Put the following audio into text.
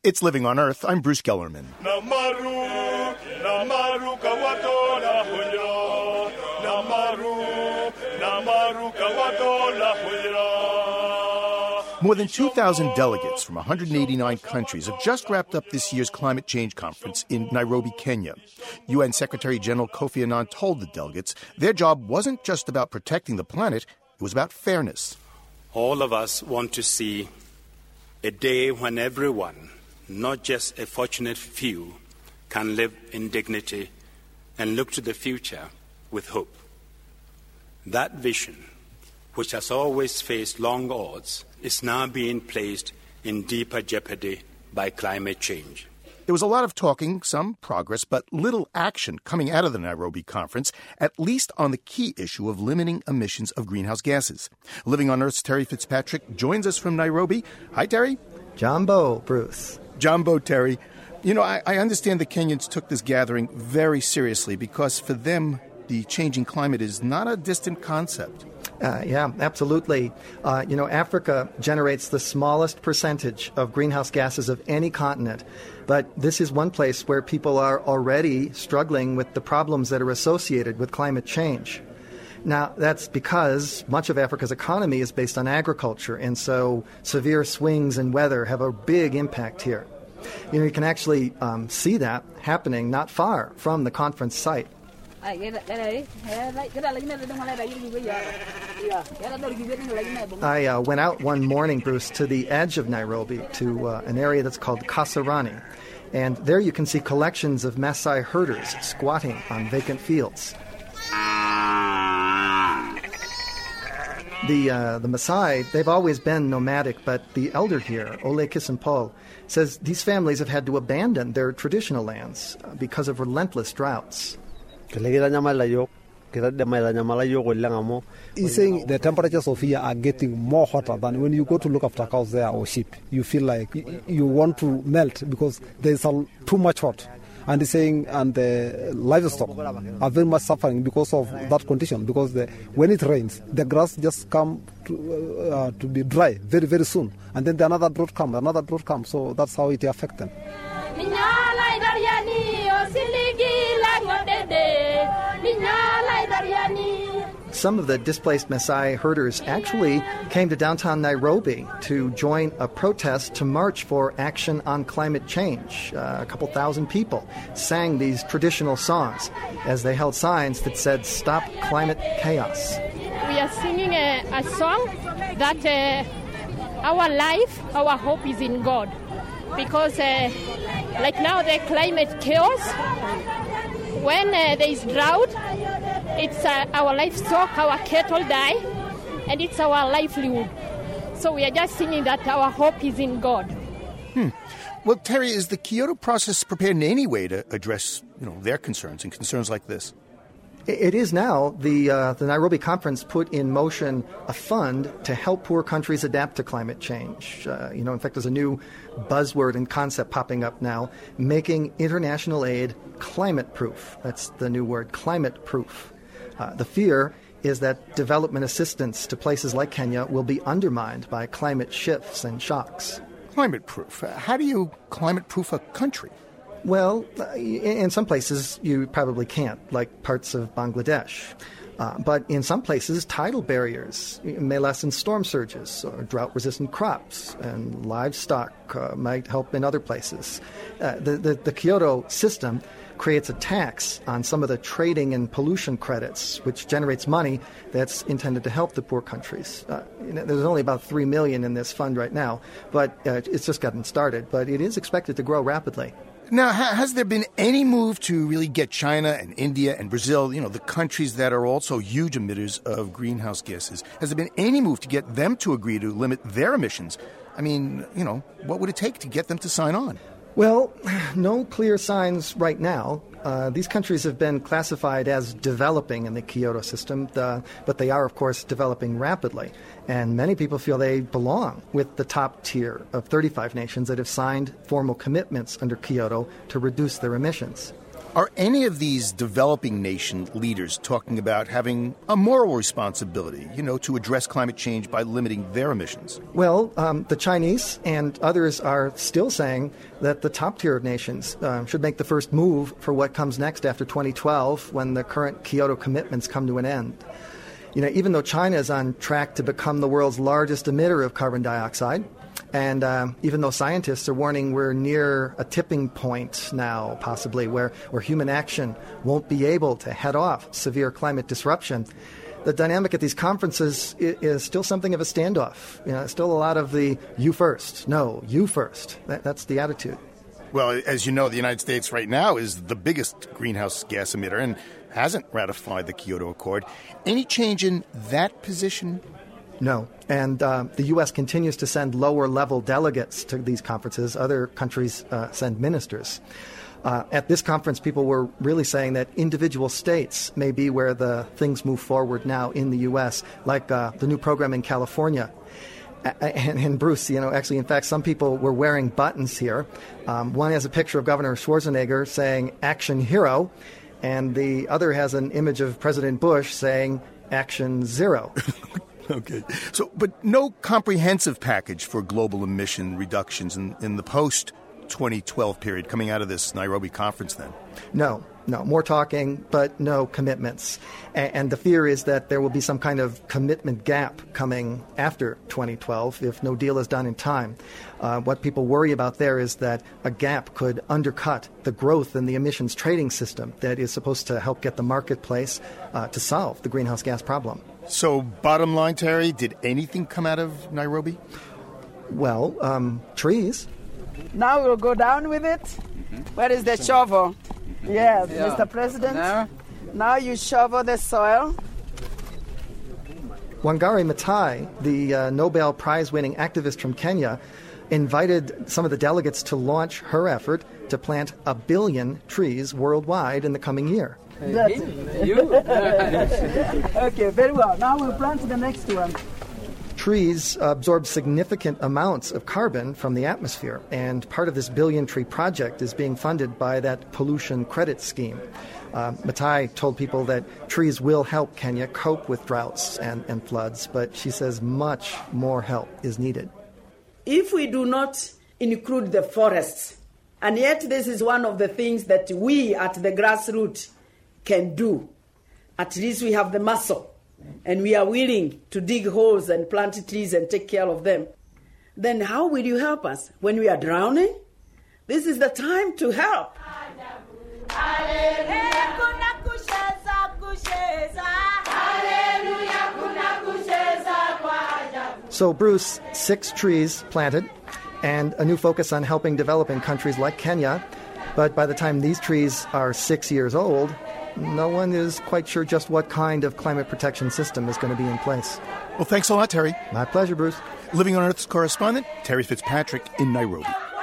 It's Living on Earth. I'm Bruce Gellerman. More than 2,000 delegates from 189 countries have just wrapped up this year's climate change conference in Nairobi, Kenya. UN Secretary General Kofi Annan told the delegates their job wasn't just about protecting the planet, it was about fairness. All of us want to see a day when everyone, not just a fortunate few, can live in dignity and look to the future with hope. That vision, which has always faced long odds, is now being placed in deeper jeopardy by climate change. There was a lot of talking, some progress, but little action coming out of the Nairobi conference, at least on the key issue of limiting emissions of greenhouse gases. Living on Earth's Terry Fitzpatrick joins us from Nairobi. Hi, Terry. Jumbo, Bruce. Jumbo, Terry. You know, I understand the Kenyans took this gathering very seriously because for them, the changing climate is not a distant concept. Yeah, absolutely. Africa generates the smallest percentage of greenhouse gases of any continent. But this is one place where people are already struggling with the problems that are associated with climate change. Now, that's because much of Africa's economy is based on agriculture, and so severe swings in weather have a big impact here. You can actually see that happening not far from the conference site. I went out one morning, Bruce, to the edge of Nairobi, to an area that's called Kasarani. And there you can see collections of Maasai herders squatting on vacant fields. The Maasai, they've always been nomadic, but the elder here, Ole Kisampol, says these families have had to abandon their traditional lands because of relentless droughts. He's saying the temperatures of here are getting more hotter than when you go to look after cows there or sheep. You feel like you want to melt because there's too much hot. And he's saying, and the livestock are very much suffering because of that condition. Because when it rains, the grass just come to be dry very, very soon. And then another drought comes. So that's how it affects them. Some of the displaced Maasai herders actually came to downtown Nairobi to join a protest to march for action on climate change. A couple thousand people sang these traditional songs as they held signs that said, "Stop climate chaos." We are singing a song that our life, our hope is in God. Because like now the climate chaos, when there is drought, it's our livestock, our cattle die, and it's our livelihood. So we are just singing that our hope is in God. Well, Terry, is the Kyoto process prepared in any way to address, their concerns and concerns like this? It is now. The Nairobi conference put in motion a fund to help poor countries adapt to climate change. In fact, there's a new buzzword and concept popping up now, making international aid climate-proof. That's the new word, climate-proof. The fear is that development assistance to places like Kenya will be undermined by climate shifts and shocks. Climate-proof? How do you climate-proof a country? Well, in some places you probably can't, like parts of Bangladesh. But in some places, tidal barriers may lessen storm surges or drought-resistant crops, and livestock might help in other places. The Kyoto system creates a tax on some of the trading and pollution credits, which generates money that's intended to help the poor countries. There's only about $3 million in this fund right now, but it's just gotten started. But it is expected to grow rapidly. Now, has there been any move to really get China and India and Brazil, the countries that are also huge emitters of greenhouse gases, has there been any move to get them to agree to limit their emissions? I mean, what would it take to get them to sign on? Well, no clear signs right now. These countries have been classified as developing in the Kyoto system, but they are, of course, developing rapidly. And many people feel they belong with the top tier of 35 nations that have signed formal commitments under Kyoto to reduce their emissions. Are any of these developing nation leaders talking about having a moral responsibility, to address climate change by limiting their emissions? Well, the Chinese and others are still saying that the top tier of nations should make the first move for what comes next after 2012 when the current Kyoto commitments come to an end. Even though China is on track to become the world's largest emitter of carbon dioxide, and even though scientists are warning we're near a tipping point now, possibly, where human action won't be able to head off severe climate disruption, the dynamic at these conferences is still something of a standoff. Still a lot of the you first, no, you first. That's the attitude. Well, as you know, the United States right now is the biggest greenhouse gas emitter and hasn't ratified the Kyoto Accord. Any change in that position? No. And the U.S. continues to send lower-level delegates to these conferences. Other countries send ministers. At this conference, people were really saying that individual states may be where the things move forward now in the U.S., like the new program in California. And Bruce, actually, in fact, some people were wearing buttons here. One has a picture of Governor Schwarzenegger saying, "Action Hero," and the other has an image of President Bush saying, "Action Zero." Okay. But no comprehensive package for global emission reductions in the post-2012 period coming out of this Nairobi conference then? No. More talking, but no commitments. And the fear is that there will be some kind of commitment gap coming after 2012 if no deal is done in time. What people worry about there is that a gap could undercut the growth in the emissions trading system that is supposed to help get the marketplace to solve the greenhouse gas problem. So, bottom line, Terry, did anything come out of Nairobi? Well, trees. Now we'll go down with it. Where is the shovel? Yes, yeah. Mr. President. Now you shovel the soil. Wangari Maathai, the Nobel Prize-winning activist from Kenya, invited some of the delegates to launch her effort to plant 1 billion trees worldwide in the coming year. That's it. Okay, very well. Now we'll plant the next one. Trees absorb significant amounts of carbon from the atmosphere, and part of this billion-tree project is being funded by that pollution credit scheme. Maathai told people that trees will help Kenya cope with droughts and floods, but she says much more help is needed. If we do not include the forests, and yet this is one of the things that we at the grassroots can do, at least we have the muscle, and we are willing to dig holes and plant trees and take care of them, then how will you help us when we are drowning? This is the time to help. So, Bruce, 6 trees planted and a new focus on helping developing countries like Kenya. But by the time these trees are 6 years old, no one is quite sure just what kind of climate protection system is going to be in place. Well, thanks a lot, Terry. My pleasure, Bruce. Living on Earth's correspondent, Terry Fitzpatrick in Nairobi.